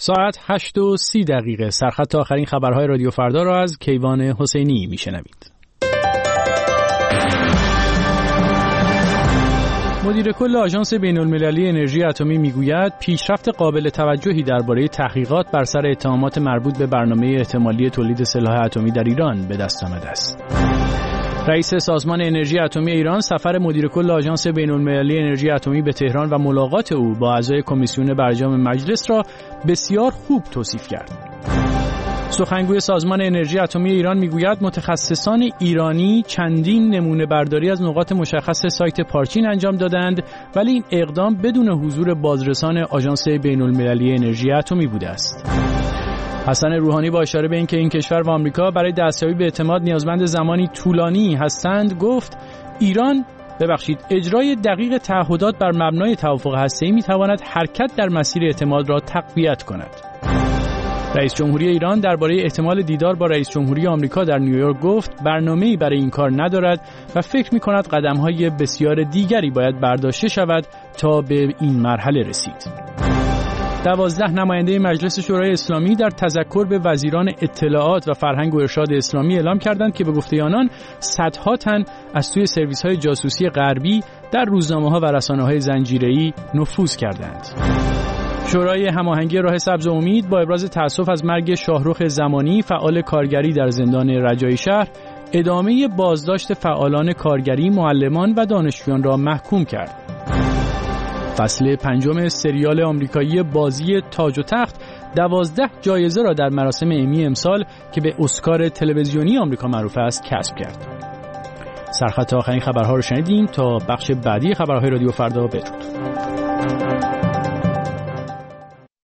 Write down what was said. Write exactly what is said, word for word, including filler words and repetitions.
ساعت هشت و سی دقیقه سرخط آخرین خبرهای رادیو فردا را از کیوان حسینی میشنوید. مدیر کل آژانس بین‌المللی انرژی اتمی میگوید پیشرفت قابل توجهی درباره تحقیقات بر سر اتهامات مربوط به برنامه احتمالی تولید سلاح اتمی در ایران به دست آمده است. رئیس سازمان انرژی اتمی ایران سفر مدیر کل آژانس بین‌المللی انرژی اتمی به تهران و ملاقات او با اعضای کمیسیون برجام مجلس را بسیار خوب توصیف کرد. سخنگوی سازمان انرژی اتمی ایران میگوید متخصصان ایرانی چندین نمونه برداری از نقاط مشخص سایت پارچین انجام دادند، ولی این اقدام بدون حضور بازرسان آژانس بین‌المللی انرژی اتمی بوده است. حسن روحانی با اشاره به اینکه این کشور و آمریکا برای دستیابی به اعتماد نیازمند زمانی طولانی هستند گفت ایران ببخشید اجرای دقیق تعهدات بر مبنای توافق هسته‌ای می‌تواند حرکت در مسیر اعتماد را تقویت کند. رئیس جمهوری ایران درباره احتمال دیدار با رئیس جمهوری آمریکا در نیویورک گفت برنامه‌ای برای این کار ندارد و فکر می‌کند قدم‌های بسیار دیگری باید برداشته شود تا به این مرحله رسید. دوازده نماینده مجلس شورای اسلامی در تذکر به وزیران اطلاعات و فرهنگ و ارشاد اسلامی اعلام کردند که به گفته آنان صدها تن از سوی سرویس‌های جاسوسی غربی در روزنامه‌ها و رسانه‌های زنجیره‌ای نفوذ کردند. شورای هماهنگی راه سبز امید با ابراز تأسف از مرگ شاهرخ زمانی فعال کارگری در زندان رجایی شهر ادامه بازداشت فعالان کارگری، معلمان و دانشجویان را محکوم کرد. فصل پنجم سریال آمریکایی بازی تاج و تخت دوازده جایزه را در مراسم امی امسال که به اسکار تلویزیونی آمریکا معروف است کسب کرد. سرخط آخرین خبرها رو شنیدیم. تا بخش بعدی خبرهای رادیو فردا بدرود.